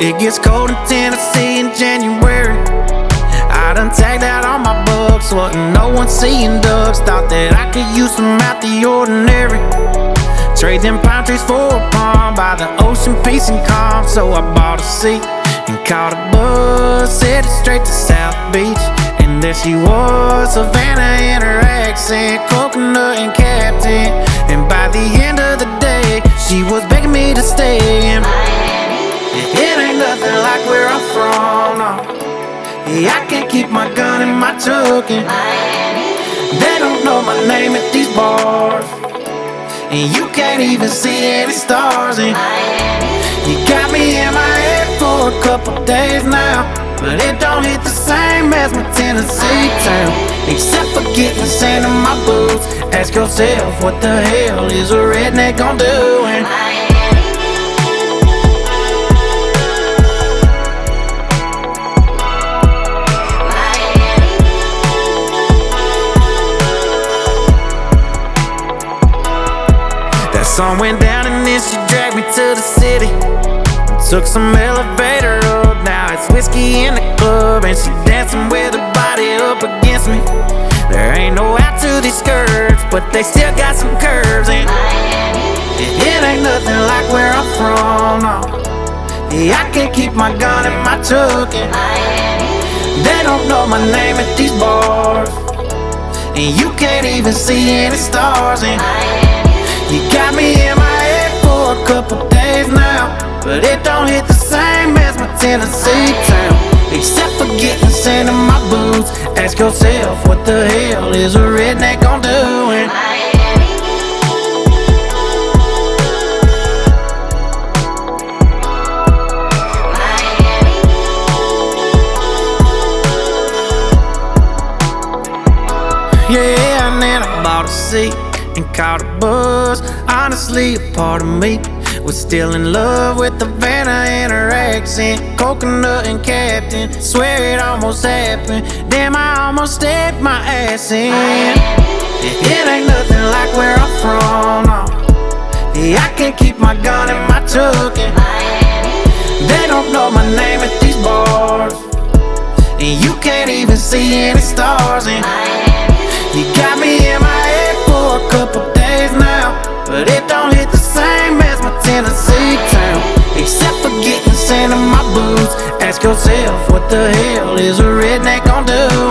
It gets cold in Tennessee in January. I done tagged out all my bugs, wasn't no one seeing ducks. Thought that I could use some out the ordinary. Trade them pine trees for a pond by the ocean, peace and calm. So I bought a seat and caught a bus, headed straight to South Beach. And there she was, Savannah in her accent, coconut and captain. And by the end of the day, she was begging me to stay in Miami. It ain't nothing like where I'm from, no. Yeah, I can't keep my gun in my truck in Miami. They don't know my name at these bars, and you can't even see any stars in Miami. You got me in my head for a couple days now, but it don't hit the same as my Tennessee town. Except for getting sand in my boots. Ask yourself, what the hell is a redneck gon' do in Miami? That song went down and then she dragged me to the city. Took some elevator up, now it's whiskey in the club, and she dancing with her body up against me. There ain't no out to these skirts, but they still got some curves in Miami. It ain't nothing like where I'm from, no. Yeah, I can't keep my gun in my truck in Miami. They don't know my name at these bars, and you can't even see any stars in Miami. You got me in my head for a couple days now, but it don't hit the same as my Tennessee town. Except for getting sand in my boots. Ask yourself, what the hell is a redneck gon' do in Miami? Yeah, and then I bought a seat and caught a bus. Honestly, a part of me was still in love with Savannah and her accent, coconut and captain. Swear it almost happened. Damn, I almost stepped my ass in. It ain't nothing like where I'm from, no. Yeah, I can't keep my gun in my truck in Miami. They don't know my name at these bars, and you can't even see any stars in Miami. You got me in my head for a couple days now, but it don't hit the same as my Tennessee town. Except for getting sand in my boots. Ask yourself, what the hell is a redneck gon' do